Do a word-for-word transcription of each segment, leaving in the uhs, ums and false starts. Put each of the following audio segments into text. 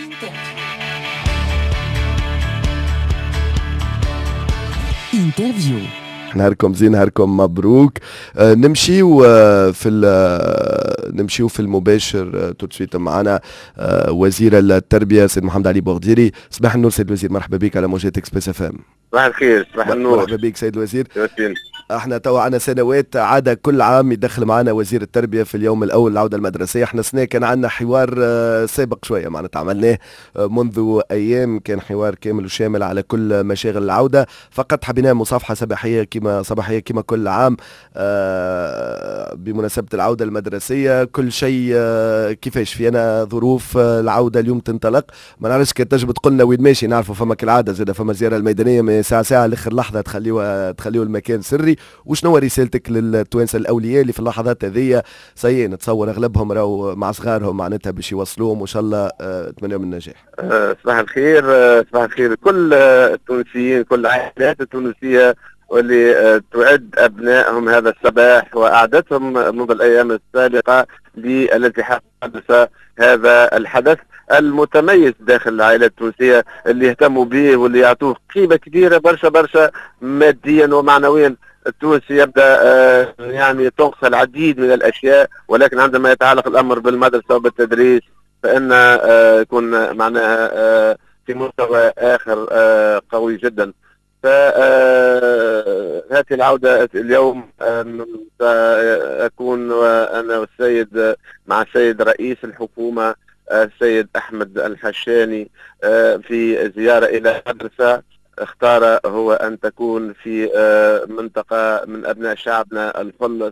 انترفيو. نهاركم زين، نهاركم مبروك. آه نمشيو آه في نمشيو في المباشر. آه توتسويت معنا آه وزير التربيه سيد محمد علي بوغديري. صباح النور سيد الوزير، مرحبا بك على موجات اكسبريس اف ام. صباح الخير. صباح النور. مرحبا بك سيد الوزير. يوسين. احنا توا عنا سنوات عادة كل عام يدخل معنا وزير التربية في اليوم الأول العودة المدرسية. احنا سنة كان عنا حوار سابق شوية معناتها عملناه منذ أيام، كان حوار كامل وشامل على كل مشاغل العودة. فقط حبينا مصافحة صباحية كما صباحية كما كل عام بمناسبة العودة المدرسية. كل شيء كيفاش في أنا ظروف العودة اليوم تنطلق. ما نعرفش كي تجب تقولنا وين ماشي، نعرفوا فما كالعادة زاد فما زيارة الميدانية من ساعة ساعة لآخر لحظة تخليوها تخليوا المكان سري. وشنو رسالتك للتوانسه الاولياء اللي في اللحظات هذيا سيئ نتصور اغلبهم راهو مع صغارهم معناتها باش يوصلوهم وان شاء الله اتمنى لهم النجاح. أه صباح الخير. أه صباح الخير كل التونسيين، كل العائلات التونسيه واللي أه تعد ابنائهم هذا الصباح واعدتهم منذ الايام السابقه للتي حدث هذا الحدث المتميز داخل العائلات التونسيه اللي يهتموا به واللي يعطوه قيمه كبيره برشا برشا ماديا ومعنويا. التونسي يبدا آه يعني تنقص العديد من الاشياء، ولكن عندما يتعلق الامر بالمدرسه وبالتدريس فان آه يكون معناها آه في مستوى اخر آه قوي جدا. فهذه العوده اليوم ساكون وانا والسيد مع السيد رئيس الحكومه السيد احمد الحشاني في زياره الى مدرسه اختار هو أن تكون في منطقة من أبناء شعبنا الخلص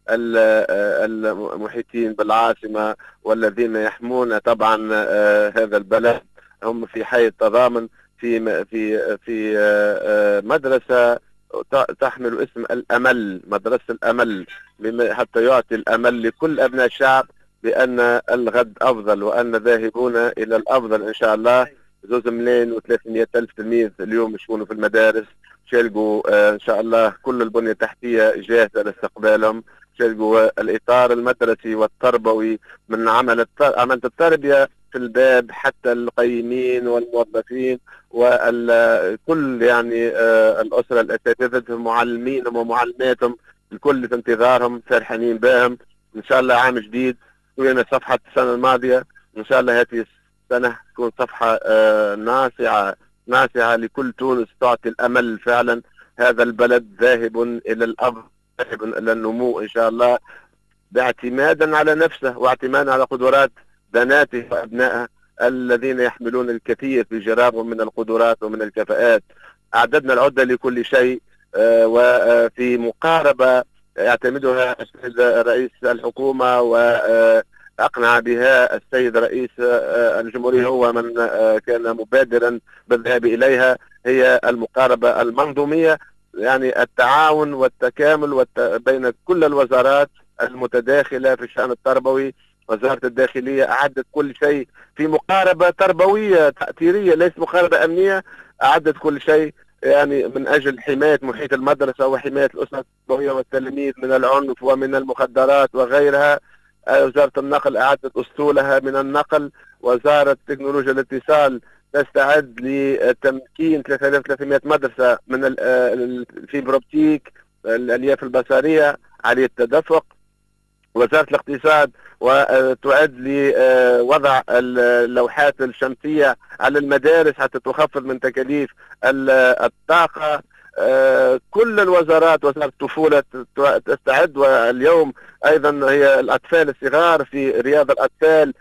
المحيطين بالعاصمة والذين يحمون طبعا هذا البلد. هم في حي التضامن في في في مدرسة تحمل اسم الأمل، مدرسة الأمل، حتى يعطي الأمل لكل أبناء الشعب بأن الغد أفضل وأن ذاهبون إلى الأفضل إن شاء الله. زوز ملايين وثلاثمائة ألف تلميذ اليوم يشكونوا في المدارس، شالقوا آه إن شاء الله كل البنية التحتية جاهزة لاستقبالهم، شالقوا الإطار المدرسي والتربوي من عمل عمل التربية في الباب حتى القيمين والموظفين وكل يعني آه الأسرة الأساتذة معلمينهم ومعلماتهم الكل في انتظارهم فرحانين بهم. إن شاء الله عام جديد وين صفحة السنة الماضية، إن شاء الله هذه سنة تكون صفحة آه ناصعة ناصعة لكل تونس، تعطي الأمل فعلا. هذا البلد ذاهب إلى الأفضل، ذاهب إلى النمو إن شاء الله، باعتمادا على نفسه واعتمادا على قدرات بناته وأبنائه الذين يحملون الكثير في جرابهم من القدرات ومن الكفاءات. أعددنا العدة لكل شيء آه وفي مقاربة يعتمدها السيد رئيس الحكومة و آه أقنع بها السيد رئيس الجمهورية، هو من كان مبادرا بالذهاب إليها، هي المقاربة المنظومية، يعني التعاون والتكامل والت... بين كل الوزارات المتداخلة في الشأن التربوي. وزارة الداخلية أعدت كل شيء في مقاربة تربوية تأثيرية، ليس مقاربة أمنية، أعدت كل شيء يعني من أجل حماية محيط المدرسة وحماية الأسرة التربوية والتلاميذ من العنف ومن المخدرات وغيرها. وزارة النقل أعدت أسطولها من النقل. وزارة تكنولوجيا الاتصال تستعد لتمكين ثلاثة آلاف وثلاثمائة مدرسة من الفيبر اوبتيك، الألياف البصرية عالية التدفق. وزارة الاقتصاد وتعد لوضع اللوحات الشمسية على المدارس حتى تخفض من تكاليف الطاقة. آه كل الوزارات، وزارة الطفولة تستعد، واليوم أيضا هي الأطفال الصغار في رياض الأطفال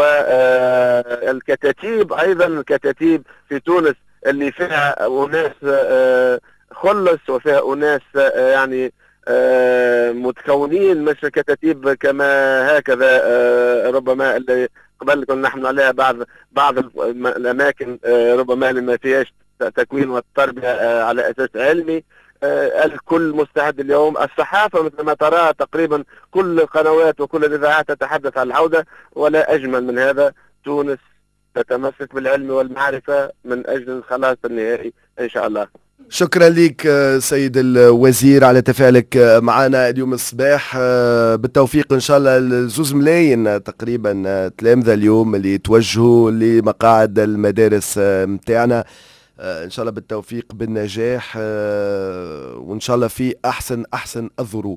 والكتاتيب. آه أيضا الكتاتيب في تونس اللي فيها أناس آه خلص وفيها أناس آه يعني آه متكونين، مش كتاتيب كما هكذا آه ربما اللي قبل كنا نحن عليها بعض بعض الأماكن آه ربما اللي ما فيهاش تكوين والتربية على أساس علمي. الكل مستعد اليوم. الصحافة مثل ما ترى تقريبا كل القنوات وكل الإذاعات تتحدث عن العودة، ولا أجمل من هذا. تونس تتمسك بالعلم والمعرفة من أجل الخلاص النهائي إن شاء الله. شكرا لك سيد الوزير على تفاعلك معنا اليوم الصباح. بالتوفيق ان شاء الله. الزوز ملايين تقريبا تلامذة اليوم اللي توجهوا لمقاعد المدارس متاعنا، ان شاء الله بالتوفيق بالنجاح، وان شاء الله في احسن احسن الظروف.